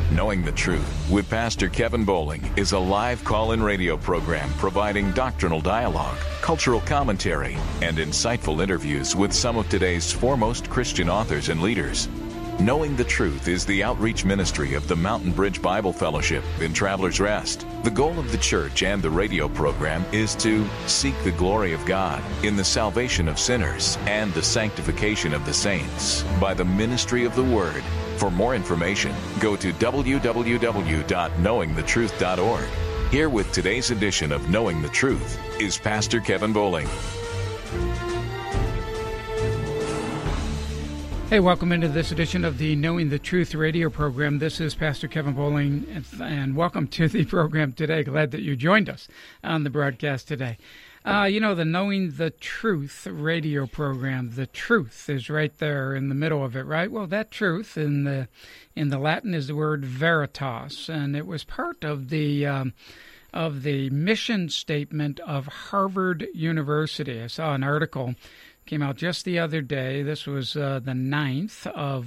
Knowing the Truth with Pastor Kevin Bowling is a live call-in radio program providing doctrinal dialogue, cultural commentary, and insightful interviews with some of today's foremost Christian authors and leaders. Knowing the Truth is the outreach ministry of the Mountain Bridge Bible Fellowship in Travelers Rest. The goal of the church and the radio program is to seek the glory of God in the salvation of sinners and the sanctification of the saints by the ministry of the Word. For more information, go to www.knowingthetruth.org. Here with today's edition of Knowing the Truth is Pastor Kevin Bowling. Hey, welcome into this edition of the Knowing the Truth radio program. This is Pastor Kevin Bowling, and welcome to the program today. Glad that you joined us on the broadcast today. The Knowing the Truth radio program, the truth is right there in the middle of it, right? Well, that truth in the Latin is the word veritas, and it was part of the mission statement of Harvard University. I saw an article came out just the other day. This was the 9th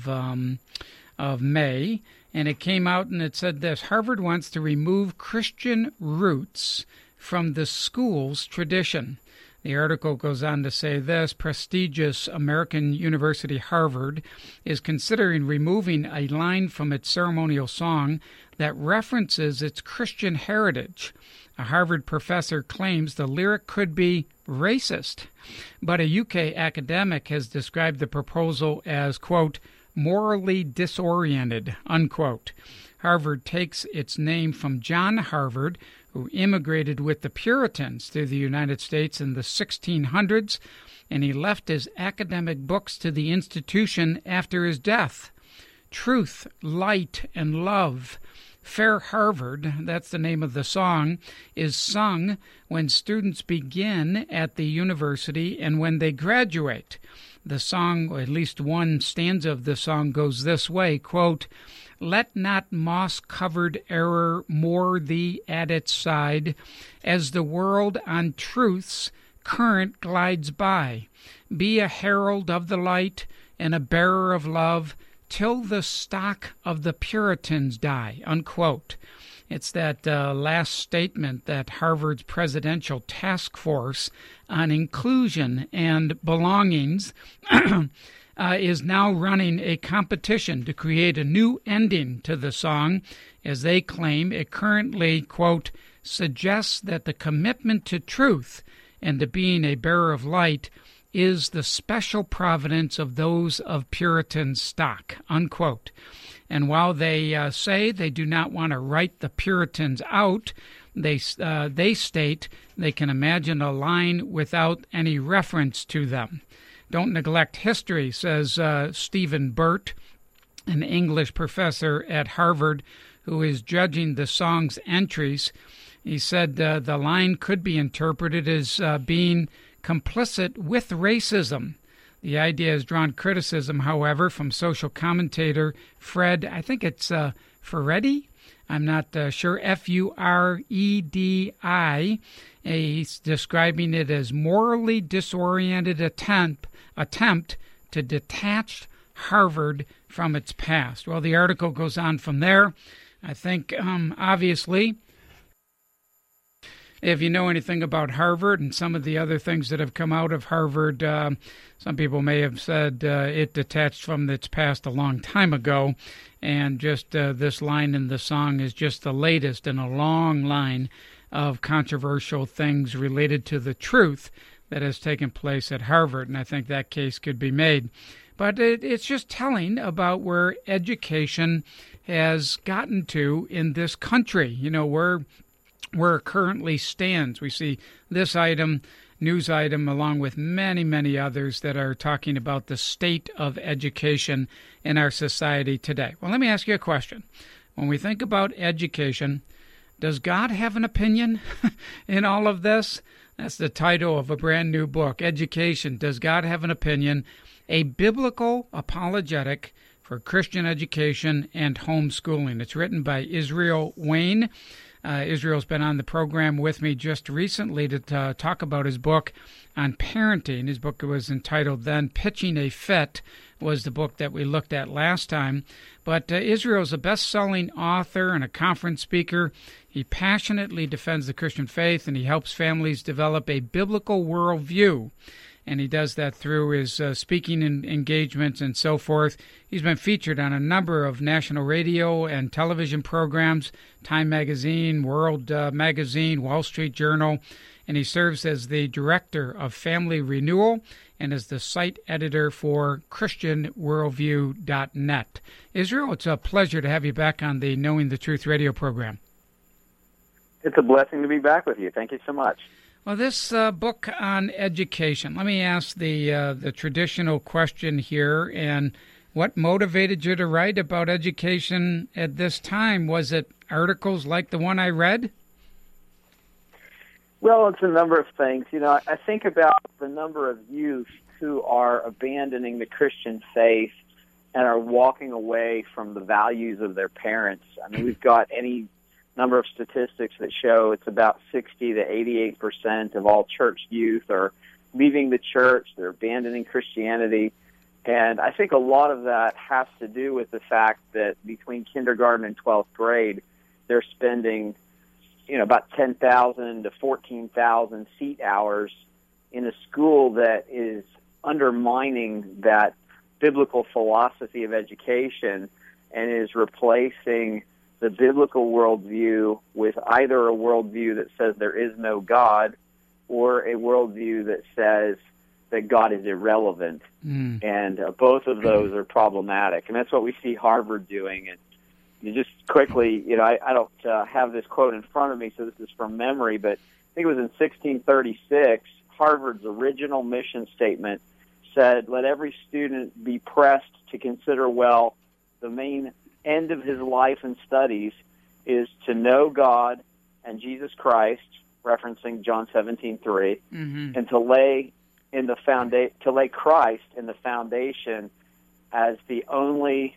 of May, and it came out and it said this: Harvard wants to remove Christian roots from the school's tradition. The article goes on to say this: prestigious American university Harvard is considering removing a line from its ceremonial song that references its Christian heritage. A Harvard professor claims the lyric could be racist, but a UK academic has described the proposal as, quote, morally disoriented, unquote. Harvard takes its name from John Harvard, who immigrated with the Puritans to the United States in the 1600s, and he left his academic books to the institution after his death. Truth, light, and love. Fair Harvard, that's the name of the song, is sung when students begin at the university and when they graduate. The song, or at least one stanza of the song, goes this way, quote, let not moss-covered error moor thee at its side, as the world on truth's current glides by. Be a herald of the light and a bearer of love, till the stock of the Puritans die, unquote. It's that last statement that Harvard's Presidential Task Force on Inclusion and Belongings is now running a competition to create a new ending to the song, as they claim it currently, quote, suggests that the commitment to truth and to being a bearer of light is the special providence of those of Puritan stock, unquote. And while they say they do not want to write the Puritans out, they state they can imagine a line without any reference to them. Don't neglect history, says Stephen Burt, an English professor at Harvard who is judging the song's entries. He said the line could be interpreted as being complicit with racism. The idea has drawn criticism, however, from social commentator Fred, I think it's Ferretti, I'm not sure, F-U-R-E-D-I. He's describing it as morally disoriented attempt to detach Harvard from its past. Well, the article goes on from there. I think, obviously, if you know anything about Harvard and some of the other things that have come out of Harvard, some people may have said it detached from its past a long time ago, and just this line in the song is just the latest in a long line of controversial things related to the truth that has taken place at Harvard, and I think that case could be made. But it's just telling about where education has gotten to in this country, where it currently stands. We see this news item, along with many, many others that are talking about the state of education in our society today. Well, let me ask you a question. When we think about education, does God have an opinion in all of this? That's the title of a brand new book, Education, Does God Have an Opinion? A Biblical Apologetic for Christian Education and Homeschooling. It's written by Israel Wayne. Israel's been on the program with me just recently to talk about his book on parenting. His book was entitled then Pitching a Fit, was the book that we looked at last time. But Israel's a best-selling author and a conference speaker. He passionately defends the Christian faith, and he helps families develop a biblical worldview. And he does that through his speaking engagements and so forth. He's been featured on a number of national radio and television programs, Time Magazine, World Magazine, Wall Street Journal, and he serves as the director of Family Renewal and as the site editor for ChristianWorldview.net. Israel, it's a pleasure to have you back on the Knowing the Truth radio program. It's a blessing to be back with you. Thank you so much. Well, this book on education, let me ask the traditional question here, and what motivated you to write about education at this time? Was it articles like the one I read? Well, it's a number of things. You know, I think about the number of youth who are abandoning the Christian faith and are walking away from the values of their parents. I mean, we've got any number of statistics that show it's about 60 to 88% of all church youth are leaving the church. They're abandoning Christianity. And I think a lot of that has to do with the fact that between kindergarten and 12th grade, they're spending, about 10,000 to 14,000 seat hours in a school that is undermining that biblical philosophy of education and is replacing the biblical worldview with either a worldview that says there is no God or a worldview that says that God is irrelevant. And both of those are problematic. And that's what we see Harvard doing. And you just quickly, I don't have this quote in front of me, so this is from memory, but I think it was in 1636, Harvard's original mission statement said, "Let every student be pressed to consider well the main end of his life and studies is to know God and Jesus Christ," referencing John 17:3, and to lay Christ in the foundation as the only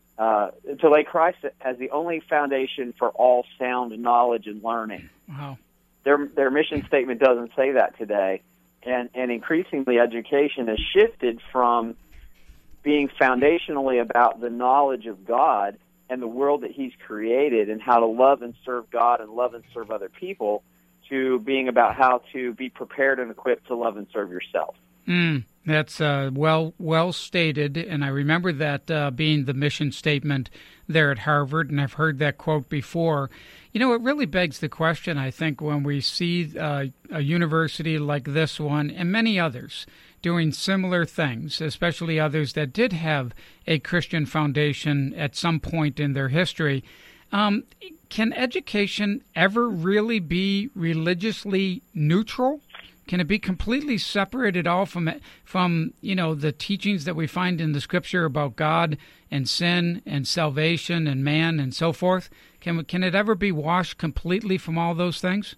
foundation for all sound knowledge and learning. Wow. Their mission statement doesn't say that today, and increasingly education has shifted from being foundationally about the knowledge of God and the world that He's created and how to love and serve God and love and serve other people to being about how to be prepared and equipped to love and serve yourself. That's well stated, and I remember that being the mission statement there at Harvard, and I've heard that quote before. It really begs the question, I think, when we see a university like this one and many others doing similar things, especially others that did have a Christian foundation at some point in their history. Can education ever really be religiously neutral? Can it be completely separated all from the teachings that we find in the Scripture about God and sin and salvation and man and so forth? Can it ever be washed completely from all those things?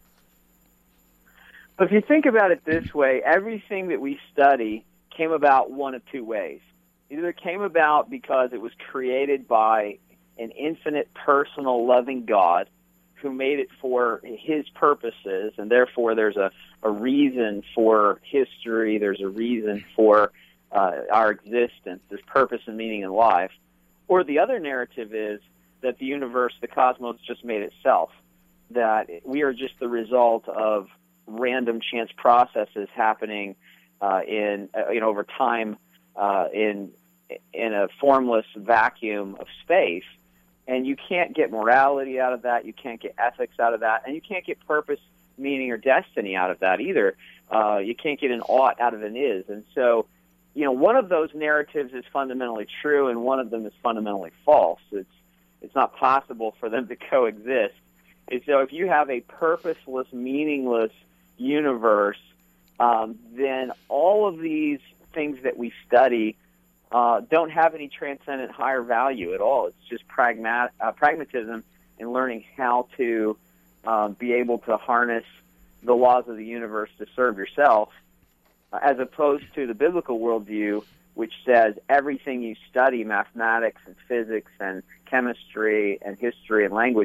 If you think about it this way, everything that we study came about one of two ways. Either it came about because it was created by an infinite, personal, loving God who made it for His purposes, and therefore there's a reason for history, there's a reason for our existence, there's purpose and meaning in life. Or the other narrative is that the universe, the cosmos, just made itself, that we are just the result of random chance processes happening over time in a formless vacuum of space. And you can't get morality out of that, you can't get ethics out of that, and you can't get purpose, meaning, or destiny out of that either. You can't get an ought out of an is. And so, one of those narratives is fundamentally true, and one of them is fundamentally false. It's not possible for them to coexist. And so if you have a purposeless, meaningless universe, then all of these things that we study don't have any transcendent higher value at all. It's just pragmatism in learning how to be able to harness the laws of the universe to serve yourself, as opposed to the biblical worldview, which says everything you study, mathematics and physics and chemistry and history and language,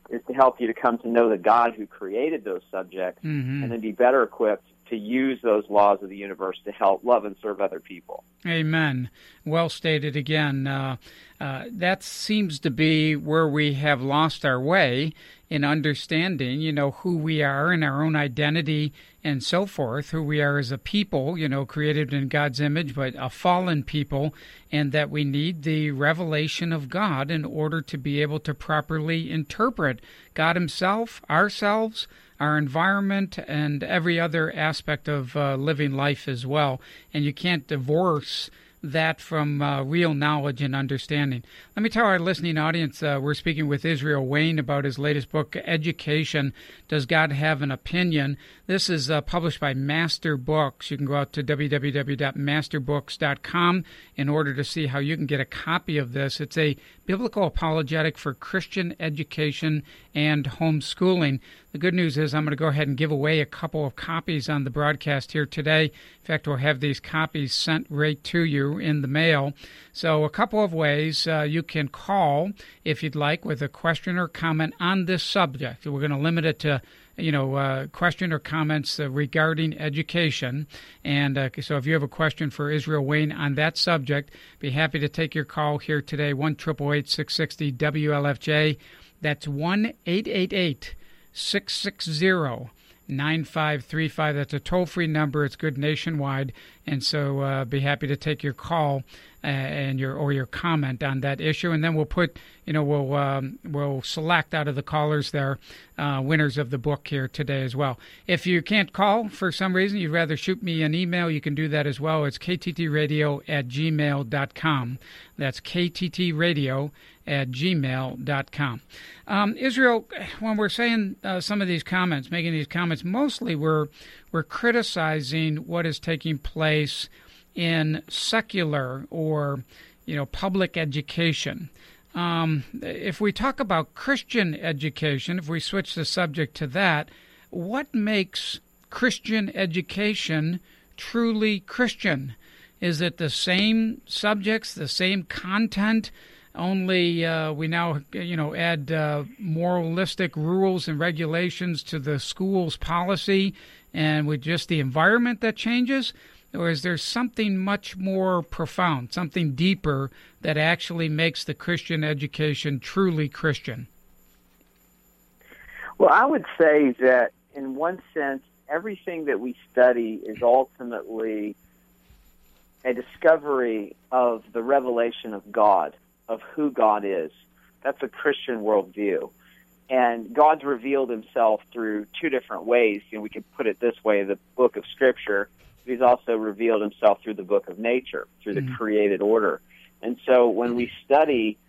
is to help you to come to know the God who created those subjects, and then be better equipped to use those laws of the universe to help love and serve other people. Amen. Well stated again. That seems to be where we have lost our way in understanding, who we are and our own identity and so forth, who we are as a people, created in God's image, but a fallen people, and that we need the revelation of God in order to be able to properly interpret God himself, ourselves, our environment, and every other aspect of living life as well. And you can't divorce that from real knowledge and understanding. Let me tell our listening audience, we're speaking with Israel Wayne about his latest book, Education, Does God Have an Opinion? This is published by Master Books. You can go out to www.masterbooks.com in order to see how you can get a copy of this. It's a biblical apologetic for Christian education and homeschooling. The good news is I'm going to go ahead and give away a couple of copies on the broadcast here today. In fact, we'll have these copies sent right to you in the mail. So a couple of ways you can call, if you'd like, with a question or comment on this subject. We're going to limit it to question or comments regarding education. And so if you have a question for Israel Wayne on that subject, be happy to take your call here today, 1-888-660-WLFJ. That's 1-888-660-9535. That's a toll-free number. It's good nationwide. And so be happy to take your call and your comment on that issue, and then we'll put we'll select out of the callers there winners of the book here today as well. If you can't call for some reason, you'd rather shoot me an email, you can do that as well. It's kttradio@gmail.com. That's kttradio@gmail.com. Israel, when we're saying some of these comments, making these comments, mostly we're criticizing what is taking place in secular or public education. If we talk about Christian education, if we switch the subject to that, what makes Christian education truly Christian? Is it the same subjects, the same content, only we now add moralistic rules and regulations to the school's policy, and with just the environment that changes? Or is there something much more profound, something deeper that actually makes the Christian education truly Christian? Well, I would say that in one sense, everything that we study is ultimately a discovery of the revelation of God, of who God is. That's a Christian worldview. And God's revealed himself through two different ways. We could put it this way, the book of Scripture. He's also revealed himself through the book of nature, through the created order. And so when we study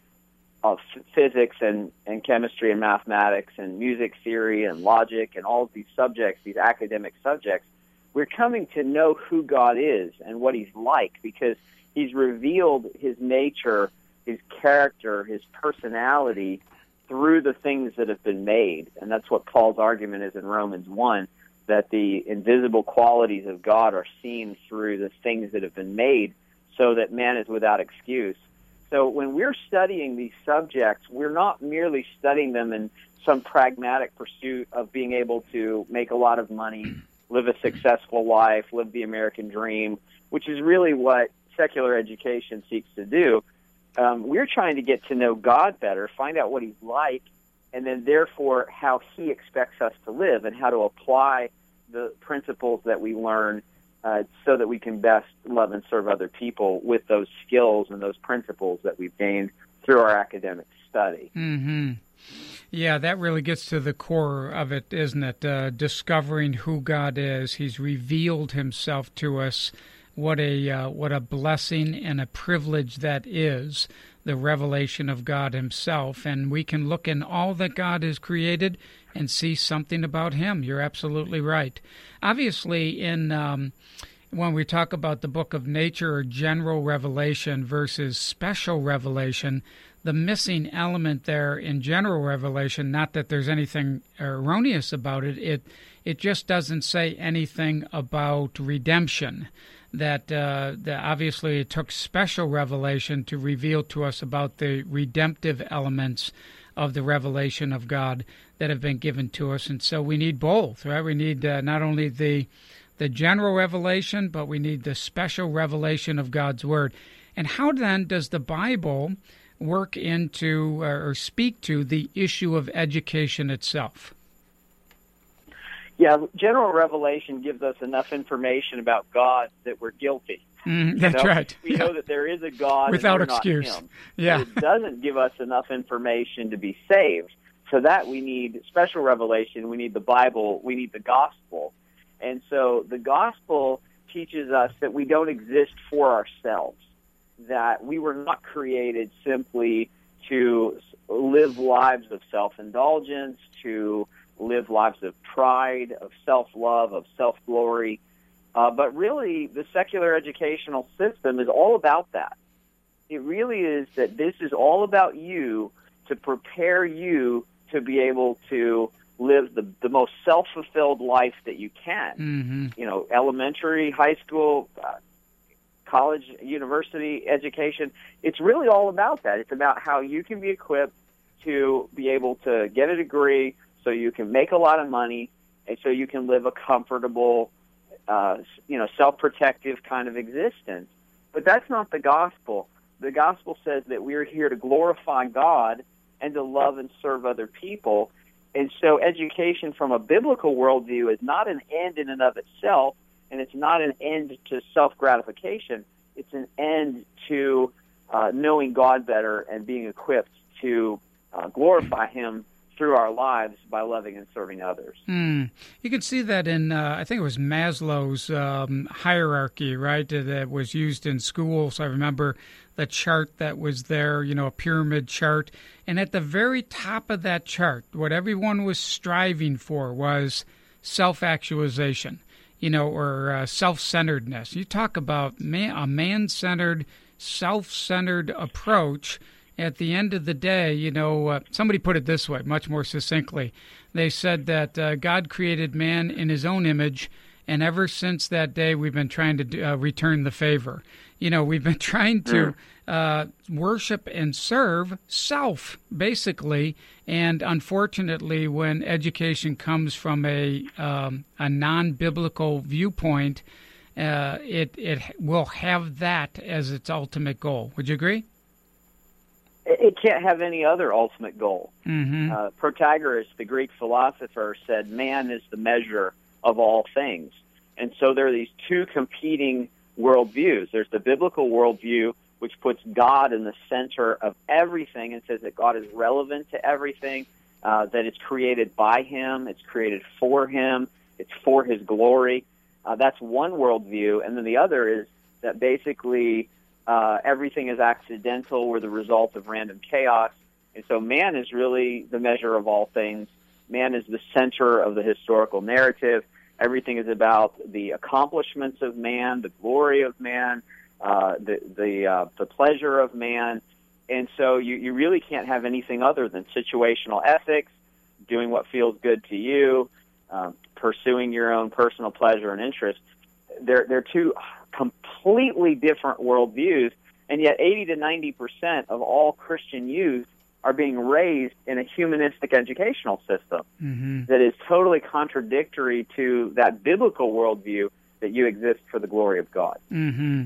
physics and chemistry and mathematics and music theory and logic and all of these subjects, these academic subjects, we're coming to know who God is and what he's like, because he's revealed his nature, his character, his personality through the things that have been made. And that's what Paul's argument is in Romans 1, that the invisible qualities of God are seen through the things that have been made, so that man is without excuse. So when we're studying these subjects, we're not merely studying them in some pragmatic pursuit of being able to make a lot of money, live a successful life, live the American dream, which is really what secular education seeks to do. We're trying to get to know God better, find out what he's like, and then therefore how he expects us to live and how to apply the principles that we learn so that we can best love and serve other people with those skills and those principles that we've gained through our academic study. Mm-hmm. Yeah, that really gets to the core of it, isn't it? Discovering who God is. He's revealed himself to us. What a blessing and a privilege that is, the revelation of God himself. And we can look in all that God has created and see something about him. You're absolutely right. Obviously, when we talk about the book of nature or general revelation versus special revelation, the missing element there in general revelation, not that there's anything erroneous about it, it just doesn't say anything about redemption. That obviously it took special revelation to reveal to us about the redemptive elements of the revelation of God that have been given to us. And so we need both, right? We need not only the general revelation, but we need the special revelation of God's Word. And how then does the Bible work into or speak to the issue of education itself? Yeah, general revelation gives us enough information about God that we're guilty. That's right. We know that there is a God without and we're excuse. Not him. Yeah. But it doesn't give us enough information to be saved. For that, we need special revelation. We need the Bible. We need the gospel. And so the gospel teaches us that we don't exist for ourselves, that we were not created simply to live lives of self-indulgence, to live lives of pride, of self-love, of self-glory. But really, the secular educational system is all about that. It really is that this is all about you to prepare you to be able to live the most self-fulfilled life that you can. Mm-hmm. You know, elementary, high school, college, university education. It's really all about that. It's about how you can be equipped to be able to get a degree so you can make a lot of money and so you can live a comfortable, self-protective kind of existence. But that's not the gospel. The gospel says that we're here to glorify God and to love and serve other people. And so education from a biblical worldview is not an end in and of itself, and it's not an end to self-gratification. It's an end to knowing God better and being equipped to glorify Him through our lives by loving and serving others. You can see that in, I think it was Maslow's hierarchy, right, that was used in schools. I remember the chart that was there, a pyramid chart. And at the very top of that chart, what everyone was striving for was self-actualization, or self-centeredness. You talk about a man-centered, self-centered approach. At the end of the day, somebody put it this way, much more succinctly. They said that God created man in His own image, and ever since that day, we've been trying to return the favor. We've been trying to worship and serve self, basically. And unfortunately, when education comes from a non-biblical viewpoint, it will have that as its ultimate goal. Would you agree? It can't have any other ultimate goal. Mm-hmm. Protagoras, the Greek philosopher, said man is the measure of all things. And so there are these two competing worldviews. There's the biblical worldview, which puts God in the center of everything and says that God is relevant to everything, that it's created by Him, it's created for Him, it's for His glory. That's one worldview. And then the other is that basically everything is accidental. We're the result of random chaos. And so man is really the measure of all things. Man is the center of the historical narrative. Everything is about the accomplishments of man, the glory of man, the pleasure of man. And so you really can't have anything other than situational ethics, doing what feels good to you, pursuing your own personal pleasure and interest. They're two completely different worldviews, and yet 80 to 90% of all Christian youth are being raised in a humanistic educational system that is totally contradictory to that biblical worldview that you exist for the glory of God. Mm-hmm.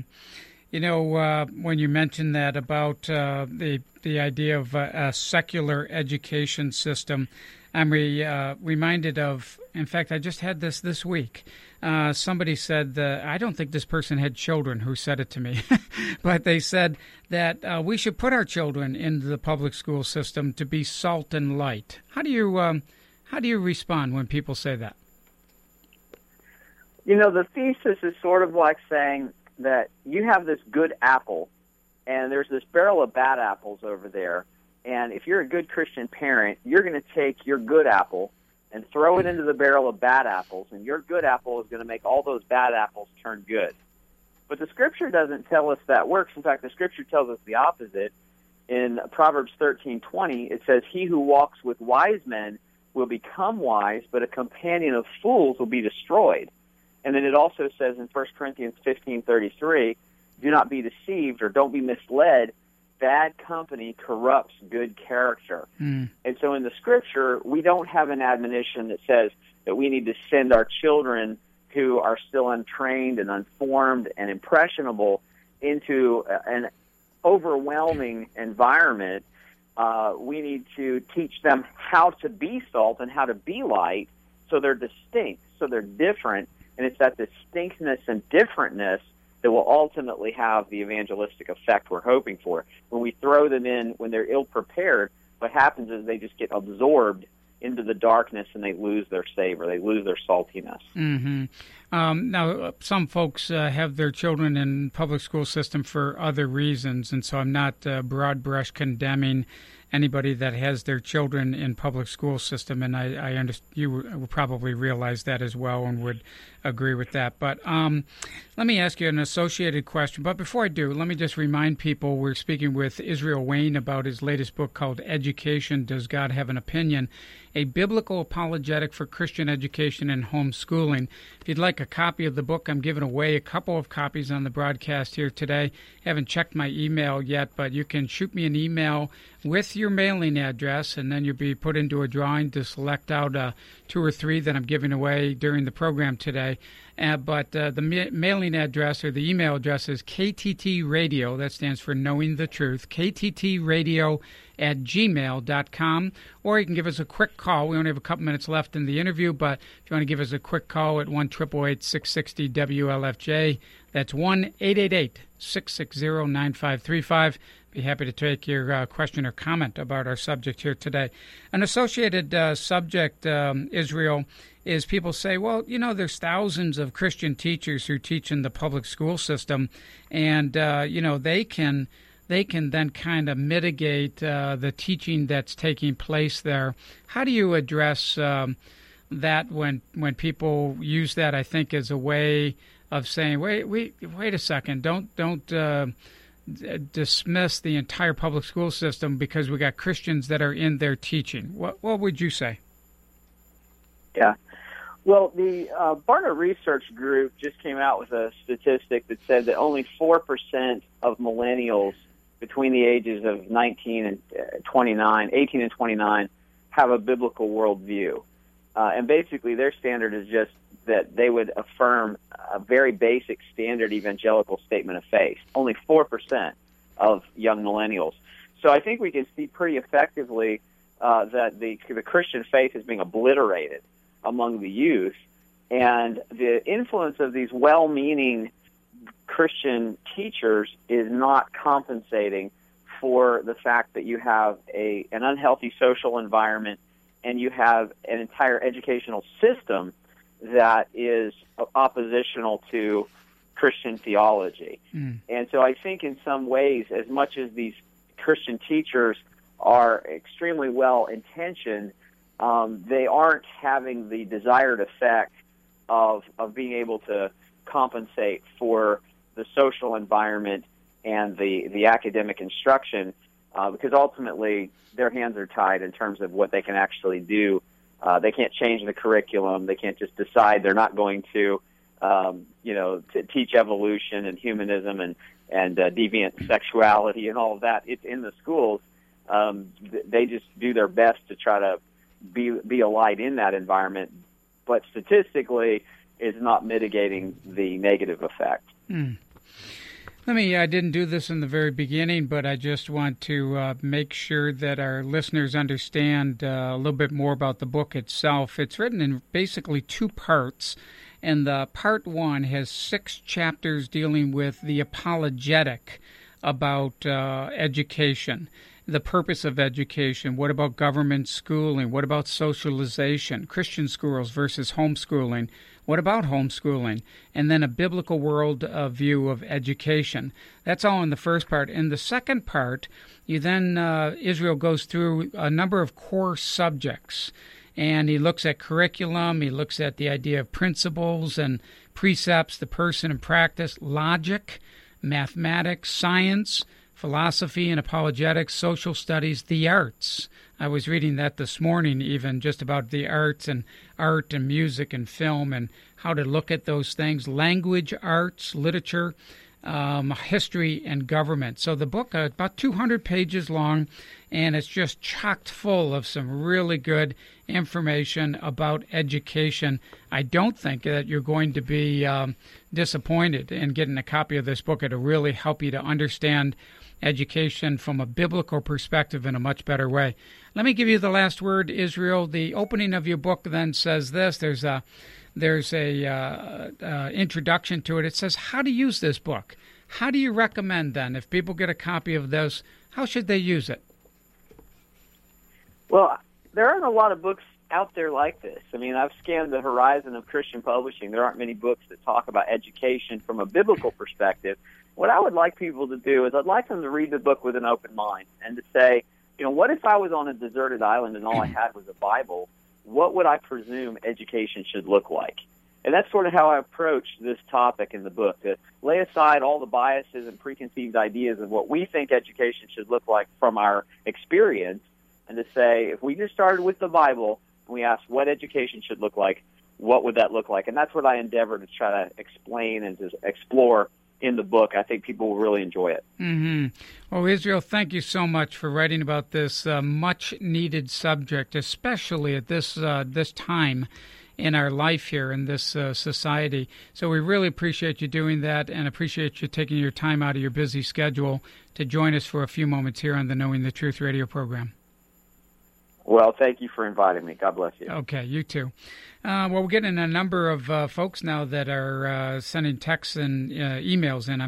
When you mentioned that about the idea of a secular education system, I'm reminded of, in fact, I just had this week. Somebody said, I don't think this person had children who said it to me, but they said that we should put our children into the public school system to be salt and light. How do you respond when people say that? The thesis is sort of like saying that you have this good apple, and there's this barrel of bad apples over there. And if you're a good Christian parent, you're going to take your good apple and throw it into the barrel of bad apples, and your good apple is going to make all those bad apples turn good. But the Scripture doesn't tell us that works. In fact, the Scripture tells us the opposite. In Proverbs 13:20, it says, "He who walks with wise men will become wise, but a companion of fools will be destroyed." And then it also says in 1 Corinthians 15:33, "Do not be deceived," or don't be misled. bad company corrupts good character. And so in the Scripture, we don't have an admonition that says that we need to send our children who are still untrained and unformed and impressionable into an overwhelming environment. We need to teach them how to be salt and how to be light, so they're distinct, so they're different, and it's that distinctness and differentness that will ultimately have the evangelistic effect we're hoping for. When we throw them in when they're ill-prepared, what happens is they just get absorbed into the darkness and they lose their savor, they lose their saltiness. Now, some folks have their children in public school system for other reasons, and so I'm not broad brush condemning anybody that has their children in public school system, and I understand you will probably realize that as well and would agree with that. But let me ask you an associated question. But before I do, let me just remind people we're speaking with Israel Wayne about his latest book called Education, Does God Have an Opinion? A Biblical Apologetic for Christian Education and Homeschooling. If you'd like a copy of the book, I'm giving away a couple of copies on the broadcast here today. Haven't checked my email yet, but you can shoot me an email with your mailing address, and then you'll be put into a drawing to select out 2 or 3 that I'm giving away during the program today. But the mailing address or the email address is KTT Radio. That stands for Knowing the Truth. KTTradio@gmail.com. Or you can give us a quick call. We only have a couple minutes left in the interview, but if you want to give us a quick call at 1-888-660-WLFJ, that's 1-888-660-9535. Be happy to take your question or comment about our subject here today. An associated subject, Israel, is people say, well, you know, there's thousands of Christian teachers who teach in the public school system, and, you know, they can then kind of mitigate the teaching that's taking place there. How do you address that when people use that, I think, as a way of saying, wait a second, don't dismiss the entire public school system because we got Christians that are in there teaching? What would you say? Yeah. Well, the Barna Research Group just came out with a statistic that said that only 4% of millennials between the ages of 18 and 29, have a biblical worldview. And basically their standard is just that they would affirm a very basic standard evangelical statement of faith. Only 4% of young millennials. So I think we can see pretty effectively that the Christian faith is being obliterated among the youth, and the influence of these well-meaning Christian teachers is not compensating for the fact that you have an unhealthy social environment and you have an entire educational system that is oppositional to Christian theology. And so I think in some ways, as much as these Christian teachers are extremely well-intentioned, they aren't having the desired effect of being able to compensate for the social environment and the academic instruction, because ultimately their hands are tied in terms of what they can actually do. They can't change the curriculum. They can't just decide they're not going to, to teach evolution and humanism and deviant sexuality and all of that. It's in the schools. They just do their best to try to be a light in that environment, but statistically is not mitigating the negative effect. I didn't do this in the very beginning, but I just want to make sure that our listeners understand a little bit more about the book itself. It's written in basically 2 parts, and the part 1 has 6 chapters dealing with the apologetic about education, the purpose of education. What about government schooling? What about socialization? Christian schools versus homeschooling. What about homeschooling? And then a biblical world view of education. That's all in the first part. In the second part, Israel goes through a number of core subjects. And he looks at curriculum, he looks at the idea of principles and precepts, the person and practice, logic, mathematics, science, philosophy and apologetics, social studies, the arts. I was reading that this morning even, just about the arts and art and music and film and how to look at those things. Language, arts, literature, history and government. So the book is about 200 pages long, and it's just chocked full of some really good information about education. I don't think that you're going to be disappointed in getting a copy of this book. It'll really help you to understand education from a biblical perspective in a much better way. Let me give you the last word, Israel. The opening of your book then says this. There's a introduction to it. It says how to use this book. How do you recommend then, if people get a copy of this, how should they use it? Well, there aren't a lot of books out there like this. I mean, I've scanned the horizon of Christian publishing. There aren't many books that talk about education from a biblical perspective. What I would like people to do is I'd like them to read the book with an open mind and to say, what if I was on a deserted island and all I had was a Bible? What would I presume education should look like? And that's sort of how I approach this topic in the book, to lay aside all the biases and preconceived ideas of what we think education should look like from our experience, and to say, if we just started with the Bible and we asked what education should look like, what would that look like? And that's what I endeavor to try to explain and to explore in the book. I think people will really enjoy it. Mm-hmm. Well, Israel, thank you so much for writing about this much-needed subject, especially at this time in our life here in this society. So we really appreciate you doing that and appreciate you taking your time out of your busy schedule to join us for a few moments here on the Knowing the Truth radio program. Well, thank you for inviting me. God bless you. Okay, you too. Well, we're getting a number of folks now that are sending texts and emails in, on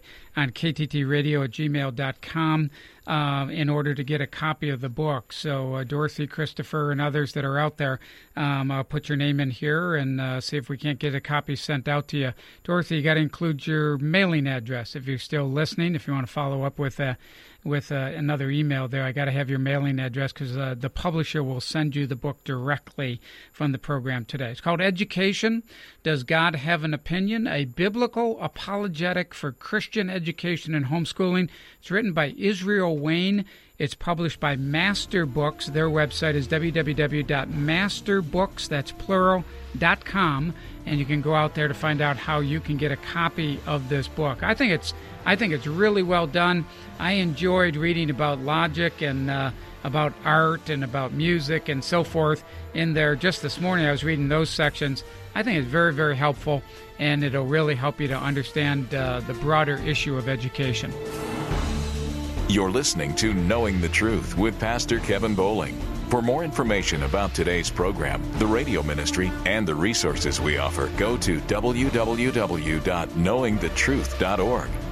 kttradio@gmail.com in order to get a copy of the book. So Dorothy, Christopher, and others that are out there, I'll put your name in here and see if we can't get a copy sent out to you. Dorothy, you got to include your mailing address if you're still listening. If you want to follow up with another email there, I got to have your mailing address because the publisher will send you the book directly from the program today. It's called Education, Does God Have an Opinion? A Biblical Apologetic for Christian Education and Homeschooling. It's written by Israel Wayne. It's published by Master Books. Their website is www.masterbooks, that's plural.com, and you can go out there to find out how you can get a copy of this book. I think it's really well done. I enjoyed reading about logic and about art and about music and so forth in there. Just this morning I was reading those sections. I think it's very, very helpful, and it'll really help you to understand the broader issue of education. You're listening to Knowing the Truth with Pastor Kevin Bowling. For more information about today's program, the radio ministry, and the resources we offer, go to www.knowingthetruth.org.